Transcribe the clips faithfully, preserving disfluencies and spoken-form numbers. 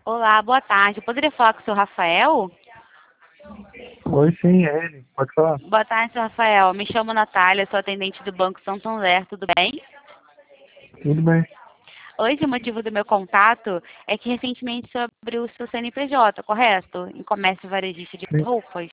Olá, boa tarde. Eu poderia falar com o senhor Rafael? Oi, sim, é ele. Pode falar. Boa tarde, senhor Rafael. Me chamo Natália, sou atendente do Banco Santander, tudo bem? Tudo bem. Hoje o motivo do meu contato é que recentemente o senhor abriu o seu C N P J, correto? Em comércio varejista de Sim, roupas.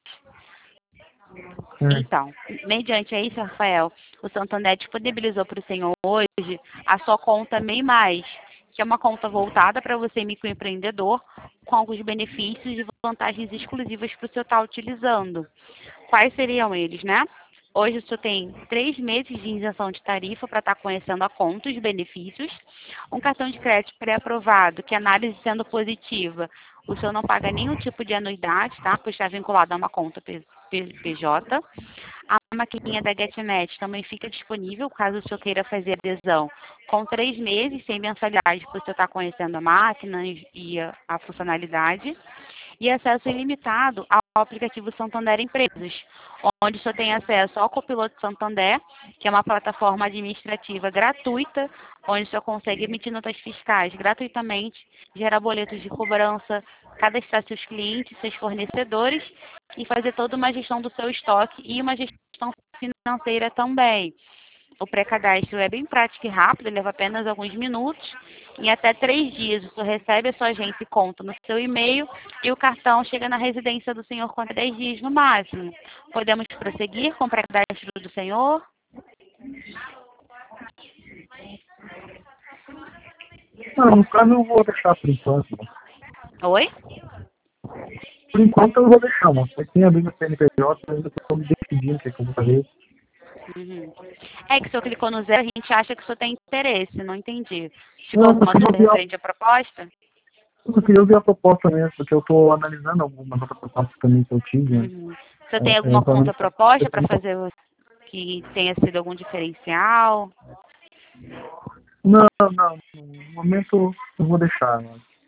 é. Então, mediante aí, senhor Rafael, o Santander disponibilizou para o senhor hoje a sua conta MEI Mais, que é uma conta voltada para você microempreendedor, com alguns benefícios e vantagens exclusivas para o senhor estar utilizando. Quais seriam eles, né? Hoje o senhor tem três meses de isenção de tarifa para estar conhecendo a conta, os benefícios. Um cartão de crédito pré-aprovado, que análise sendo positiva, o senhor não paga nenhum tipo de anuidade, tá? Pois está vinculado a uma conta P J. A maquininha da GetNet também fica disponível, caso o senhor queira fazer adesão, com três meses, sem mensalidade, para o senhor estar conhecendo a máquina e a, a funcionalidade. E acesso ilimitado ao aplicativo Santander Empresas, onde o senhor tem acesso ao Copiloto Santander, que é uma plataforma administrativa gratuita, onde o senhor consegue emitir notas fiscais gratuitamente, gerar boletos de cobrança, cadastrar seus clientes, seus fornecedores e fazer toda uma gestão do seu estoque e uma gestão financeira também. O pré-cadastro é bem prático e rápido, leva apenas alguns minutos. Em até três dias, o senhor recebe a sua agência e conta no seu e-mail e o cartão chega na residência do senhor com até dez dias no máximo. Podemos prosseguir com o pré-cadastro do senhor? Não, no caso eu vou deixar por enquanto. Oi? Por enquanto eu vou deixar, mano. Eu tenho abrindo o C N P J, eu ainda estou me decidindo o que, é que eu vou fazer. Uhum. É que o senhor clicou no zero, a gente acha que o senhor tem interesse, não entendi. Chegou Não, eu alguma queria dúvida ouvir a, referente à proposta? eu queria ouvir a proposta mesmo, porque eu estou analisando algumas outras propostas também que eu tive, né? Uhum. O senhor É, tem é, eu alguma tô analisando. contraproposta para fazer o- que tenha sido algum diferencial? Não, não, no momento eu vou deixar, mano.